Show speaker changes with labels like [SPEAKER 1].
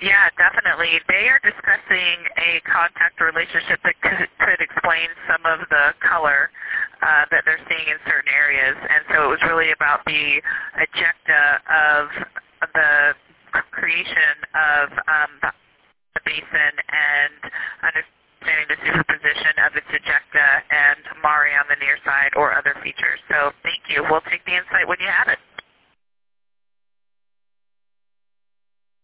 [SPEAKER 1] Yeah, definitely. They are discussing a contact relationship that could explain some of the color that they're seeing in certain areas. And so it was really about the ejecta of the creation of the basin and understanding the superposition of its ejecta and Mare on the near side or other features. So thank you. We'll take the insight when you have it.